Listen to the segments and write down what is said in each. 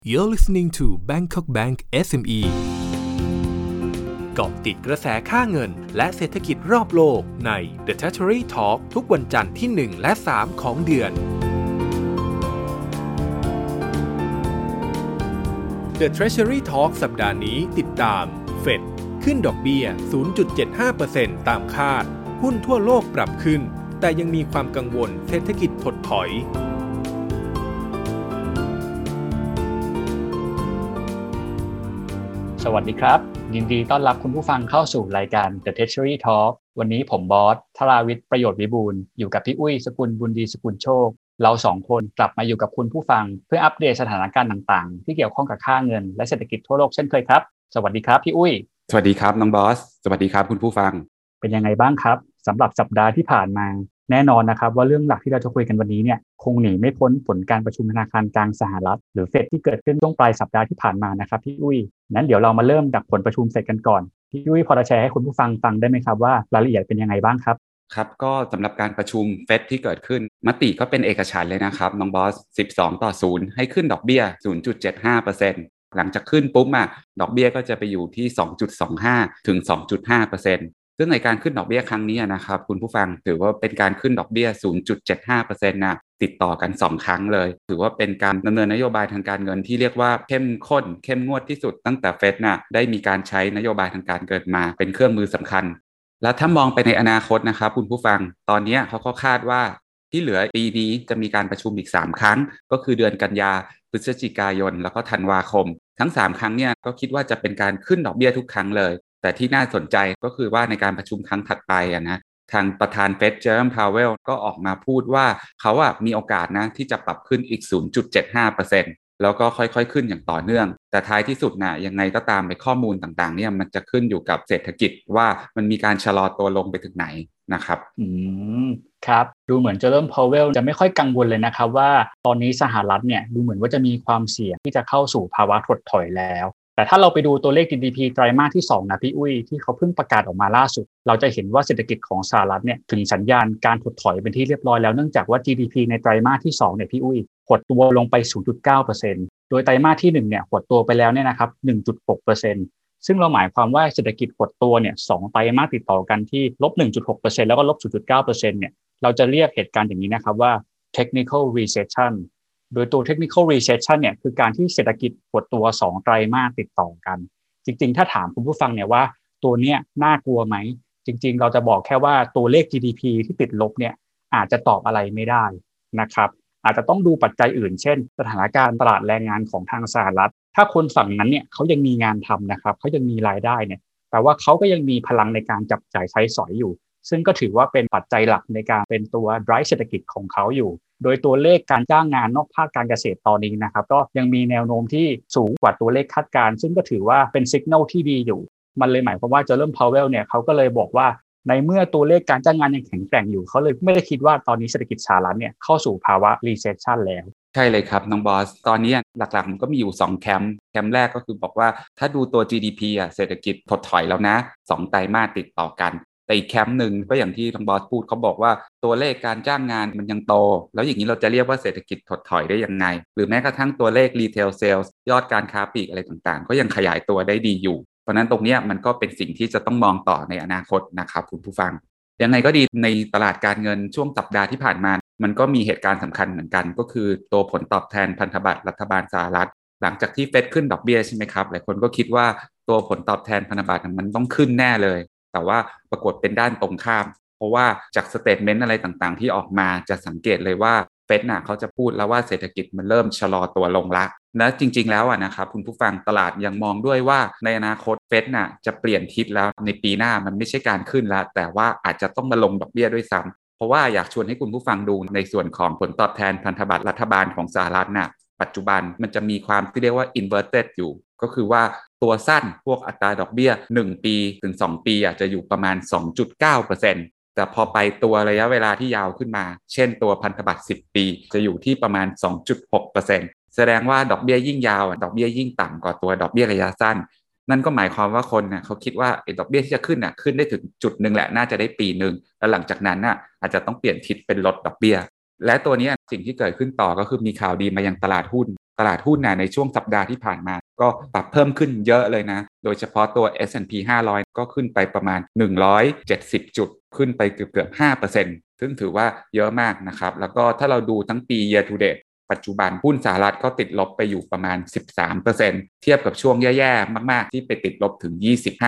You're listening to Bangkok Bank SME เกาะติดกระแสค่าเงินและเศรษฐกิจรอบโลกใน The Treasury Talk ทุกวันจันทร์ที่ 1 และ 3 ของเดือน The Treasury Talk สัปดาห์นี้ติดตาม Fed ขึ้นดอกเบี้ย 0.75% ตามคาดหุ้นทั่วโลกปรับขึ้นแต่ยังมีความกังวลเศรษฐกิจถดถอยสวัสดีครับยินดีต้อนรับคุณผู้ฟังเข้าสู่รายการ The Treasury Talk วันนี้ผมบอสธราวิทย์ประโยชน์วิบูลย์อยู่กับพี่อุ้ยสกุลบุญดีสกุลโชคเราสองคนกลับมาอยู่กับคุณผู้ฟังเพื่ออัปเดตสถานการณ์ต่างๆที่เกี่ยวข้องกับค่าเงินและเศรษฐกิจทั่วโลกเช่นเคยครับสวัสดีครับพี่อุ้ยสวัสดีครับน้องบอสสวัสดีครับคุณผู้ฟังเป็นยังไงบ้างครับสำหรับสัปดาห์ที่ผ่านมาแน่นอนนะครับว่าเรื่องหลักที่เราจะคุยกันวันนี้เนี่ยคงหนีไม่พ้นผลการประชุมธนาคารกลางสหรัฐหรือเฟดที่เกิดขึ้นช่วงปลายสัปดาห์ที่ผ่านมานะครับพี่อุ้ยนั้นเดี๋ยวเรามาเริ่มจากผลประชุมเฟดกันก่อนพี่อุ้ยพอจะแชร์ให้คุณผู้ฟังฟังได้ไหมครับว่ารายละเอียดเป็นยังไงบ้างครับครับก็สำหรับการประชุมเฟดที่เกิดขึ้นมติก็เป็นเอกฉันท์เลยนะครับน้องบอส12-0ให้ขึ้นดอกเบี้ย 0.75% หลังจากขึ้นปุ๊บดอกเบี้ยก็จะไปอยู่ที่ 2.25 ถึง 2.5%ซึ่งในการขึ้นดอกเบี้ยครั้งนี้นะครับคุณผู้ฟังถือว่าเป็นการขึ้นดอกเบี้ย 0.75% ติดต่อกัน2ครั้งเลยถือว่าเป็นการดำเนินนโยบายทางการเงินที่เรียกว่าเข้มข้นเข้มงวดที่สุดตั้งแต่เฟดได้มีการใช้นโยบายทางการเงินมาเป็นเครื่องมือสำคัญแล้วถ้ามองไปในอนาคตนะครับคุณผู้ฟังตอนนี้เขาก็คาดว่าที่เหลือปีนี้จะมีการประชุมอีก3ครั้งก็คือเดือนกันยาพฤศจิกายนแล้วก็ธันวาคมทั้ง3ครั้งเนี่ยก็คิดว่าจะเป็นการขึ้นดอกเบี้ยทุกครั้งเลยแต่ที่น่าสนใจก็คือว่าในการประชุมครั้งถัดไปทางประธานเฟดเจอร์มพาวเวลก็ออกมาพูดว่าเขามีโอกาสที่จะปรับขึ้นอีก 0.75% แล้วก็ค่อยๆขึ้นอย่างต่อเนื่องแต่ท้ายที่สุดยังไงก็ตามในข้อมูลต่างๆเนี่ยมันจะขึ้นอยู่กับเศรษฐกิจว่ามันมีการชะลอตัวลงไปถึงไหนนะครับครับดูเหมือนเจอร์มพาวเวลจะไม่ค่อยกังวลเลยนะครับว่าตอนนี้สหรัฐเนี่ยดูเหมือนว่าจะมีความเสี่ยงที่จะเข้าสู่ภาวะถดถอยแล้วแต่ถ้าเราไปดูตัวเลข GDP ไตรมาสที่2นะพี่อุ้ยที่เขาเพิ่งประกาศออกมาล่าสุดเราจะเห็นว่าเศรษฐกิจของสหรัฐเนี่ยถึงสัญญาณการถดถอยเป็นที่เรียบร้อยแล้วเนื่องจากว่า GDP ในไตรมาสที่2เนี่ยพี่อุ้ยหดตัวลงไป 0.9% โดยไตรมาสที่1เนี่ยหดตัวไปแล้วเนี่ยนะครับ 1.6% ซึ่งเราหมายความว่าเศรษฐกิจหดตัวเนี่ย2ไตรมาสติดต่อกันที่ -1.6% แล้วก็ -0.9% เนี่ยเราจะเรียกเหตุการณ์อย่างนี้นะครับว่า technical recessionโดยตัว technical recession เนี่ยคือการที่เศรษฐกิจหดตัว2ไตรมาสติดต่อกันจริงๆถ้าถามคุณผู้ฟังเนี่ยว่าตัวเนี้ยน่ากลัวไหมจริงๆเราจะบอกแค่ว่าตัวเลข GDP ที่ติดลบเนี่ยอาจจะตอบอะไรไม่ได้นะครับอาจจะต้องดูปัจจัยอื่นเช่นสถานการณ์ตลาดแรงงานของทางสหรัฐถ้าคนฝั่งนั้นเนี่ยเขายังมีงานทำนะครับเขายังมีรายได้เนี่ยแปลว่าเขาก็ยังมีพลังในการจับจ่ายใช้สอยอยู่ซึ่งก็ถือว่าเป็นปัจจัยหลักในการเป็นตัว drive เศรษฐกิจของเขาอยู่โดยตัวเลขการจ้างงานนอกภาคการเกษตรตอนนี้นะครับก็ยังมีแนวโน้มที่สูงกว่าตัวเลขคาดการณ์ซึ่งก็ถือว่าเป็นสัญญาณที่ดีอยู่มันเลยหมายความว่าเจอร์มพาวเวลเนี่ยเขาก็เลยบอกว่าในเมื่อตัวเลขการจ้างงานยังแข็งแกร่งอยู่เขาเลยไม่ได้คิดว่าตอนนี้เศรษฐกิจสหรัฐเนี่ยเข้าสู่ภาวะ recession แล้วใช่เลยครับน้องบอสตอนนี้หลักๆมันก็มีอยู่2แคมป์แรกก็คือบอกว่าถ้าดูตัว GDP เศรษฐกิจถดถอยแล้วนะ2ไตรมาสติดต่อกันแต่อีกแคมป์หนึ่งก็อย่างที่น้องบอสพูดเขาบอกว่าตัวเลขการจ้างงานมันยังโตแล้วอย่างนี้เราจะเรียกว่าเศรษฐกิจถดถอยได้ยังไงหรือแม้กระทั่งตัวเลข retail sales ยอดการค้าปลีกอะไรต่างๆก็ยังขยายตัวได้ดีอยู่เพราะนั้นตรงนี้มันก็เป็นสิ่งที่จะต้องมองต่อในอนาคตนะครับคุณผู้ฟังยังไงก็ดีในตลาดการเงินช่วงสัปดาห์ที่ผ่านมามันก็มีเหตุการณ์สำคัญเหมือนกันก็คือตัวผลตอบแทนพันธบัตรรัฐบาลสหรัฐหลังจากที่เฟดขึ้นดอกเบี้ยใช่ไหมครับหลายคนก็คิดว่าตัวผลตอบแทนพันธบัตรมันต้องขึ้นแน่เลยแต่ว่าปรากฏเป็นด้านตรงข้ามเพราะว่าจากสเตทเมนต์อะไรต่างๆที่ออกมาจะสังเกตเลยว่าเฟดเขาจะพูดแล้วว่าเศรษฐกิจมันเริ่มชะลอตัวลงละและจริงๆแล้วนะครับคุณผู้ฟังตลาดยังมองด้วยว่าในอนาคตเฟดจะเปลี่ยนทิศแล้วในปีหน้ามันไม่ใช่การขึ้นแล้วแต่ว่าอาจจะต้องมาลงดอกเบี้ยด้วยซ้ำเพราะว่าอยากชวนให้คุณผู้ฟังดูในส่วนของผลตอบแทนพันธบัตรรัฐบาลของสหรัฐปัจจุบันมันจะมีความที่เรียกว่า inverted อยู่ก็คือว่าตัวสั้นพวกอัตราดอกเบี้ย1ปีถึง2ปีจะอยู่ประมาณ 2.9% แต่พอไปตัวระยะเวลาที่ยาวขึ้นมาเช่นตัวพันธบัตร10ปีจะอยู่ที่ประมาณ 2.6% แสดงว่าดอกเบี้ยยิ่งยาวดอกเบี้ยยิ่งต่ำกว่าตัวดอกเบี้ยระยะสั้นนั่นก็หมายความว่าคนเขาคิดว่าดอกเบี้ยที่จะขึ้นขึ้นได้ถึงจุดนึงแหละน่าจะได้ปีนึงแล้วหลังจากนั้นอาจจะต้องเปลี่ยนทิศเป็นลดดอกเบี้ยและตัวนี้สิ่งที่เกิดขึ้นต่อก็คือมีข่าวดีมายังตลาดหุ้นตลาดหุ้นในช่วงสัปดาห์ที่ผ่านมาก็ปรับเพิ่มขึ้นเยอะเลยนะโดยเฉพาะตัว S&P 500ก็ขึ้นไปประมาณ170จุดขึ้นไปเกือบ 5% ซึ่งถือว่าเยอะมากนะครับแล้วก็ถ้าเราดูทั้งปี year to date ปัจจุบันหุ้นสหรัฐก็ติดลบไปอยู่ประมาณ 13% เทียบกับช่วงแย่ๆมากๆที่ไปติดลบถึง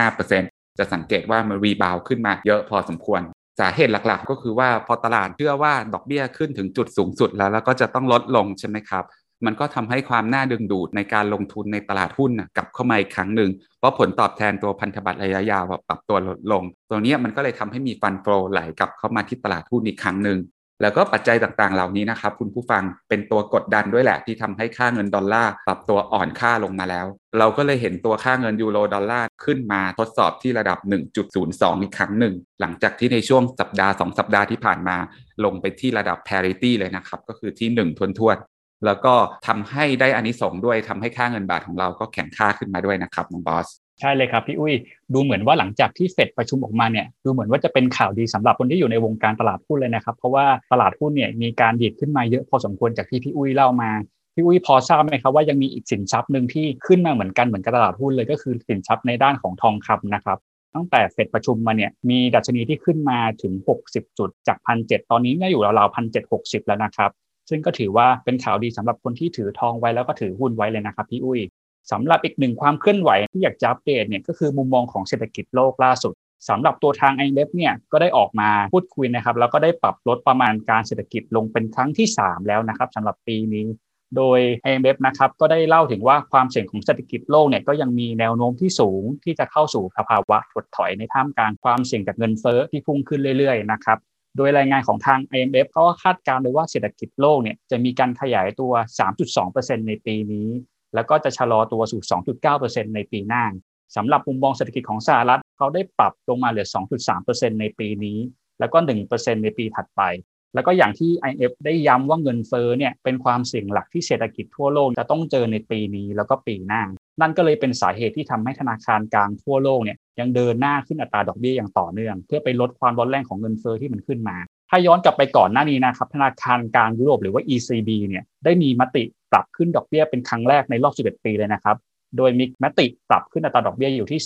25%จะสังเกตว่ามันรีบาวขึ้นมาเยอะพอสมควรสาเหตุหลักๆก็คือว่าพอตลาดเชื่อว่าดอกเบี้ยขึ้นถึงจุดสูงสุดแล้วก็จะต้องลดลงใช่ไหมครับมันก็ทำให้ความน่าดึงดูดในการลงทุนในตลาดหุ้นกลับเข้ามาอีกครั้งหนึ่งเพราะผลตอบแทนตัวพันธบัตรระยะยาวปรับตัวลดลงตัวนี้มันก็เลยทำให้มีฟันโฟลไหลกลับเข้ามาที่ตลาดหุ้นอีกครั้งหนึ่งแล้วก็ปัจจัยต่างๆเหล่านี้นะครับคุณผู้ฟังเป็นตัวกดดันด้วยแหละที่ทำให้ค่าเงินดอลลาร์ปรับตัวอ่อนค่าลงมาแล้วเราก็เลยเห็นตัวค่าเงินยูโรดอลลาร์ขึ้นมาทดสอบที่ระดับ 1.02 อีกครั้งหนึ่งหลังจากที่ในช่วงสัปดาห์2สัปดาห์ที่ผ่านมาลงไปที่ระดับ parity เลยนะครับก็คือที่1ทวนๆแล้วก็ทำให้ได้อานิสงส์ด้วยทำให้ค่าเงินบาทของเราก็แข็งค่าขึ้นมาด้วยนะครับน้องบอสใช่เลยครับพี่อุ้ยดูเหมือนว่าหลังจากที่เฟดประชุมออกมาเนี่ยดูเหมือนว่าจะเป็นข่าวดีสำหรับคนที่อยู่ในวงการตลาดหุ้นเลยนะครับเพราะว่าตลาดหุ้นเนี่ยมีการดีดขึ้นมาเยอะพอสมควรจากที่พี่อุ้ยเล่ามาพี่อุ้ยพอทราบไหมครับว่ายังมีอีกสินทรัพย์นึงที่ขึ้นมาเหมือนกับตลาดหุ้นเลยก็คือสินทรัพย์ในด้านของทองคำนะครับตั้งแต่เฟดประชุมมาเนี่ยมีดัชนีที่ขึ้นมาถึง60จุดจาก 1,700 ตอนนี้เนี่ยอยู่ราวๆ 1,760 แล้วนะครับซึ่งก็ถือว่าเป็นข่าวดีสำหรับคนที่ถือทองไว้แล้วก็ถือหุ้นไว้เลยนะครับพี่อุ้ยสำหรับอีกหนึ่งความเคลื่อนไหวที่อยากจะอัปเดตเนี่ยก็คือมุมมองของเศรษฐกิจโลกล่าสุดสำหรับตัวทาง IMF เนี่ยก็ได้ออกมาพูดคุยนะครับแล้วก็ได้ปรับลดประมาณการเศรษฐกิจลงเป็นครั้งที่3แล้วนะครับสำหรับปีนี้โดย IMF นะครับก็ได้เล่าถึงว่าความเสี่ยงของเศรษฐกิจโลกเนี่ยก็ยังมีแนวโน้มที่สูงที่จะเข้าสู่ภาวะถดถอยในท่ามกลางความเสี่ยงจากเงินเฟ้อที่พุ่งขึ้นเรื่อยๆนะครับโดยรายงานของทาง IMF เขาก็คาดการณ์ไว้ว่าเศรษฐกิจโลกเนี่ยจะมีการขยายตัว 3.2% ในปีนี้แล้วก็จะชะลอตัวสู่ 2.9% ในปีหน้าสำหรับมุมมองเศรษฐกิจของสหรัฐเขาได้ปรับลงมาเหลือ 2.3% ในปีนี้แล้วก็ 1% ในปีถัดไปแล้วก็อย่างที่ IMF ได้ย้ำว่าเงินเฟ้อเนี่ยเป็นความเสี่ยงหลักที่เศรษฐกิจทั่วโลกจะต้องเจอในปีนี้แล้วก็ปีหน้านั่นก็เลยเป็นสาเหตุที่ทำให้ธนาคารกลางทั่วโลกเนี่ยยังเดินหน้าขึ้นอัตราดอกเบี้ยอย่างต่อเนื่องเพื่อไปลดความร้อนแรงของเงินเฟ้อที่มันขึ้นมาถ้าย้อนกลับไปก่อนหน้านี้นะครับธนาคารกลางยุโรปหรือว่า ECB เนี่ยได้มีมติปรับขึ้นดอกเบี้ยเป็นครั้งแรกในรอบ11 ปีเลยนะครับโดยมีมติปรับขึ้นอัตราดอกเบี้ยอยู่ที่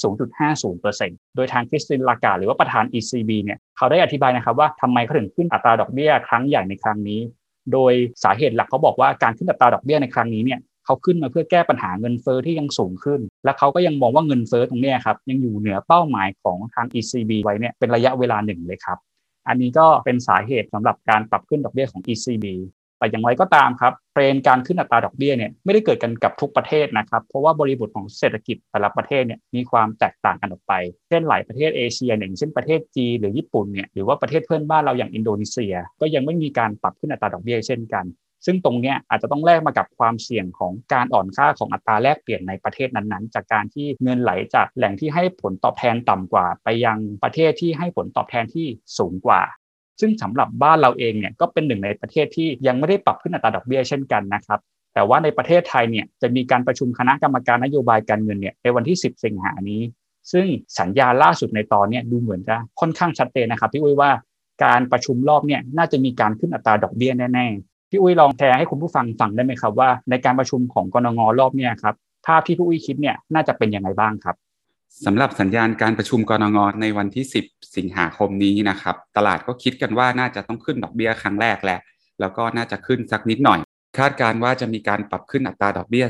0.50% โดยทางคริสติน ลาการ์ดหรือว่าประธาน ECB เนี่ยเขาได้อธิบายนะครับว่าทำไมเขาถึงขึ้นอัตราดอกเบี้ยครั้งใหญ่ในครั้งนี้โดยสาเหตุหลักเขาบอกว่าการขึ้นอัตราดอกเบี้ยในครั้งนี้เนี่ยเขาขึ้นมาเพื่อแก้ปัญหาเงินเฟ้อที่ยังสูงขึ้นและเขาก็ยังมองว่าเงินเฟ้อตรงนี้ครับยังอยู่เหนือเป้าหมายของทาง ECB ไว้เนี่ยเป็นระยะเวลาหนึ่งเลยครับอันนี้ก็เป็นสาเหตุสำหรับการปรับขึ้นดอกเบี้ยของ ECB แต่อย่างไรก็ตามครับเทรนด์การขึ้นอัตราดอกเบี้ยเนี่ยไม่ได้เกิดกันกับทุกประเทศนะครับเพราะว่าบริบทของเศรษฐกิจแต่ละประเทศเนี่ยมีความแตกต่างกันออกไปเช่นหลายประเทศเอเชียอย่างเช่นประเทศจีนหรือญี่ปุ่นเนี่ยหรือว่าประเทศเพื่อนบ้านเราอย่างอินโดนีเซียก็ยังไม่มีการปรับขึ้นอัตราดอกเบี้ยเช่นกันซึ่งตรงนี้อาจจะต้องแลกมากับความเสี่ยงของการอ่อนค่าของอัตราแลกเปลี่ยนในประเทศนั้นๆจากการที่เงินไหลจากแหล่งที่ให้ผลตอบแทนต่ำกว่าไปยังประเทศที่ให้ผลตอบแทนที่สูงกว่าซึ่งสำหรับบ้านเราเองเนี่ยก็เป็นหนึ่งในประเทศที่ยังไม่ได้ปรับขึ้นอัตราดอกเบี้ยเช่นกันนะครับแต่ว่าในประเทศไทยเนี่ยจะมีการประชุมคณะกรรมการนโยบายการเงินเนี่ยในวันที่10สิงหาคมนี้ซึ่งสัญญาณล่าสุดในตอนนี้ดูเหมือนจะค่อนข้างชัดเจนนะครับพี่อุ้ยว่าการประชุมรอบเนี่ยน่าจะมีการขึ้นอัตราดอกเบี้ยแน่ๆพี่อุ้ยลองแชร์ให้คุณผู้ฟังฟังได้ไหมครับว่าในการประชุมของกนง.รอบเนี่ยครับภาพที่พี่อุ้ยคิดเนี่ยน่าจะเป็นยังไงบ้างครับสำหรับสัญญาณการประชุมกนง.ในวันที่10สิงหาคมนี้นะครับตลาดก็คิดกันว่าน่าจะต้องขึ้นดอกเบี้ยครั้งแรกแหละแล้วก็น่าจะขึ้นสักนิดหน่อยคาดการณ์ว่าจะมีการปรับขึ้นอัตราดอกเบี้ย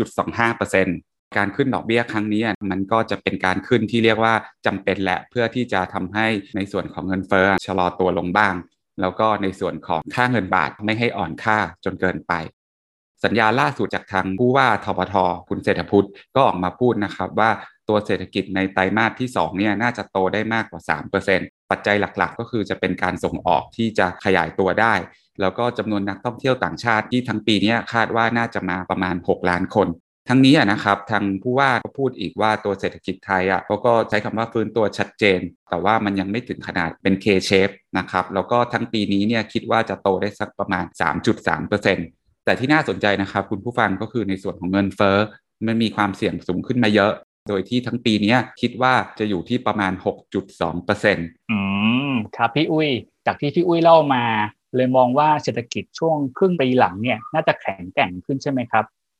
0.25% การขึ้นดอกเบี้ยครั้งนี้มันก็จะเป็นการขึ้นที่เรียกว่าจำเป็นแหละเพื่อที่จะทำให้ในส่วนของเงินเฟ้อชะลอตัวลงบ้างแล้วก็ในส่วนของค่าเงินบาทไม่ให้อ่อนค่าจนเกินไปสัญญาล่าสุดจากทางผู้ว่าธปท.คุณเศรษฐพุทธก็ออกมาพูดนะครับว่าตัวเศรษฐกิจในไตรมาสที่2เนี่ยน่าจะโตได้มากกว่า 3% ปัจจัยหลักๆก็คือจะเป็นการส่งออกที่จะขยายตัวได้แล้วก็จำนวนนักท่องเที่ยวต่างชาติที่ทั้งปีนี้คาดว่าน่าจะมาประมาณ6ล้านคนทั้งนี้นะครับทางผู้ว่าก็พูดอีกว่าตัวเศรษฐกิจไทยเขาก็ใช้คำว่าฟื้นตัวชัดเจนแต่ว่ามันยังไม่ถึงขนาดเป็น K-shape นะครับแล้วก็ทั้งปีนี้เนี่ยคิดว่าจะโตได้สักประมาณ 3.3%แต่ที่น่าสนใจนะครับคุณผู้ฟังก็คือในส่วนของเงินเฟ้อมันมีความเสี่ยงสูงขึ้นมาเยอะโดยที่ทั้งปีนี้คิดว่าจะอยู่ที่ประมาณ 6.2% ครับพี่อุ้ยจากที่พี่อุ้ยเล่ามาเลยมองว่าเศรษฐกิจช่วงครึ่งปีหลังเนี่ยน่าจะแข็งแกร่งขึ้นใช่ไหมครับ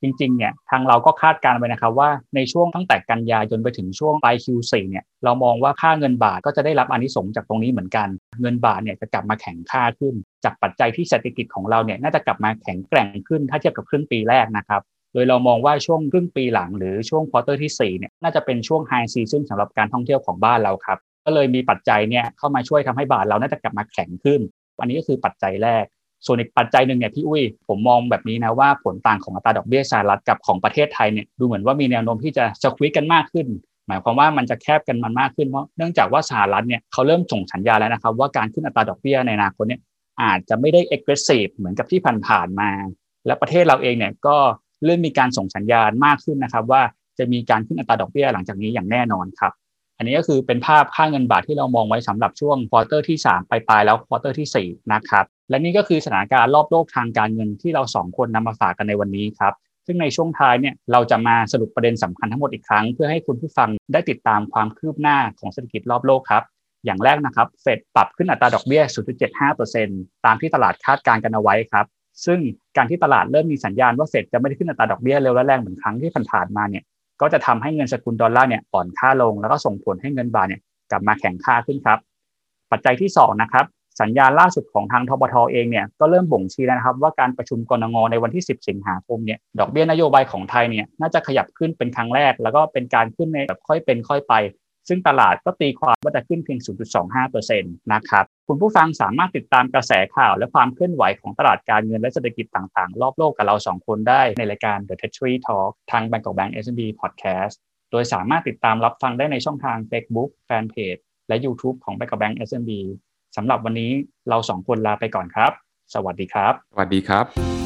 จริงๆเนี่ยทางเราก็คาดการณ์ไว้นะครับว่าในช่วงตั้งแต่กันยายนไปถึงช่วงปลาย Q4 เนี่ยเรามองว่าค่าเงินบาทก็จะได้รับอานิสงส์จากตรงนี้เหมือนกันเงินบาทเนี่ยจะกลับมาแข็งค่าขึ้นจากปัจจัยที่เศรษฐกิจของเราเนี่ยน่าจะกลับมาแข็งแกร่งขึ้นถ้าเทียบกับครึ่งปีแรกนะครับโดยเรามองว่าช่วงครึ่งปีหลังหรือช่วงควอเตอร์ที่4เนี่ยน่าจะเป็นช่วงไฮซีซั่นสำหรับการท่องเที่ยวของบ้านเราครับก็เลยมีปัจจัยเนี่ยเข้ามาช่วยทำให้บาทเราน่าจะกลับมาแข็งขึ้นอันนี้ก็คือปัจจัยแรกส่วนอีกปัจจัยหนึ่งเนี่ยพี่อุ้ยผมมองแบบนี้นะว่าผลต่างของอัตราดอกเบี้ยสหรัฐกับของประเทศไทยเนี่ยดูเหมือนว่ามีแนวโน้มที่จะสควีซกันมากขึ้นหมายความว่ามันจะแคบกันมันมากขึ้นเพราะเนื่องจากว่าสหรัฐเนี่ยเขาเริ่มส่งสัญญาณแล้วนะครับว่าการขึ้นอัตราดอกเบี้ยในอนาคตเนี่ยอาจจะไม่ได้ aggressive เหมือนกับที่ผ่านๆมาและประเทศเราเองเนี่ยก็เริ่มมีการส่งสัญญาณมากขึ้นนะครับว่าจะมีการขึ้นอัตราดอกเบี้ยหลังจากนี้อย่างแน่นอนครับอันนี้ก็คือเป็นภาพค่าเงินบาทที่เรามองไว้สำหรับช่วงควอเตอร์ที่3ปลายๆแล้วควอเตอร์ที่4นะครับและนี่ก็คือสถานการณ์รอบโลกทางการเงินที่เรา2คนนำมาฝากกันในวันนี้ครับซึ่งในช่วงท้ายเนี่ยเราจะมาสรุปประเด็นสำคัญทั้งหมดอีกครั้งเพื่อให้คุณผู้ฟังได้ติดตามความคืบหน้าของเศรษฐกิจรอบโลกครับอย่างแรกนะครับเฟดปรับขึ้นอัตราดอกเบี้ย 0.75% ตามที่ตลาดคาดการณ์กันเอาไว้ครับซึ่งการที่ตลาดเริ่มมีสัญญาณว่าเฟดจะไม่ได้ขึ้นอัตราดอกเบี้ยเร็วและแรงเหมือนครั้งที่ผ่านๆมาเนี่ยก็จะทำให้เงินสกุลดอลลาร์เนี่ยอ่อนค่าลงแล้วก็ส่งผลให้เงินบาทเนี่ยกลับมาแข็งค่าขึ้นครับปัจจัยที่2นะครับสัญญาณล่าสุดของทางธปท.เองเนี่ยก็เริ่มบ่งชี้แล้วนะครับว่าการประชุมกนง.ในวันที่10สิงหาคมเนี่ยดอกเบี้ยนโยบายของไทยเนี่ยน่าจะขยับขึ้นเป็นครั้งแรกแล้วก็เป็นการขึ้นในแบบค่อยเป็นค่อยไปซึ่งตลาดก็ตีความว่าจะขึ้นเพียง 0.25% นะครับคุณผู้ฟังสามารถติดตามกระแสข่าวและความเคลื่อนไหวของตลาดการเงินและเศรษฐกิจต่างๆรอบโลกกับเรา2คนได้ในรายการ The Treasury Talk ทาง Bangkok Bank SMB Podcast โดยสามารถติดตามรับฟังได้ในช่องทาง Facebook Fanpage และ YouTube ของ Bangkok Bank SMB สำหรับวันนี้เรา2คนลาไปก่อนครับสวัสดีครับสวัสดีครับ